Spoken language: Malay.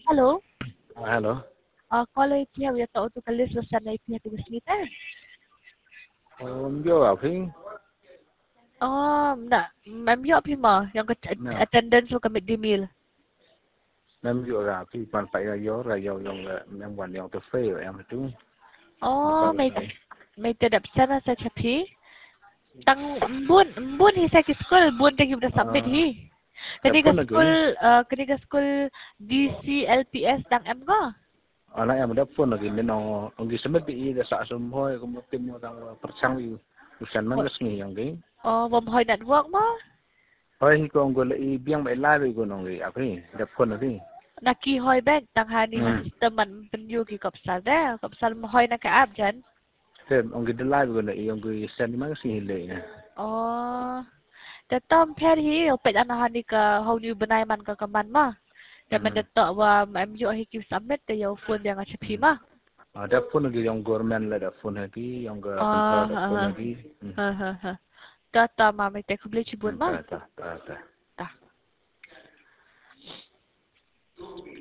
Halo. Halo. Kalau pihak yang tahu tu kali selesai naik pihak tugas kita. Vô vào phí. Nak, mem yo phi ma yang ke Nè. attendance ke midday meal. Em vô ra phí bàn phải ra vô yang em quản yang tôi phê rồi em tu. May tadap sana sa chapi. Tang bun hi sa school bun tagi udah submit hi. Kaniga school DCLPS tang em ko. Anak em đã phone lagi nên ông đi xem bị đã xả sum thôi cũng một tim một tang persang itu. Usan man resmi yang cái. Bom hoy network mo. Thôi ko ông gọi biang bay live ko nong apa ni? Đã phone lagi. Naki hoy bag tang hani system man penyu ki kapsal da kapsal mo hoy na ka app jan. Thế ông cái live ko ông cái send man sih le nè. Datam pher hi opet anahani ka how new benai man ka kaman ma. Dan mendatak wa MU hi ki submit te yo phone yang achapi ma. Ada phone lagi yang government lah ada phone lagi yang ke tentara ada phone lagi. Data ma mai te kubli chibun ma. Tak. Ta.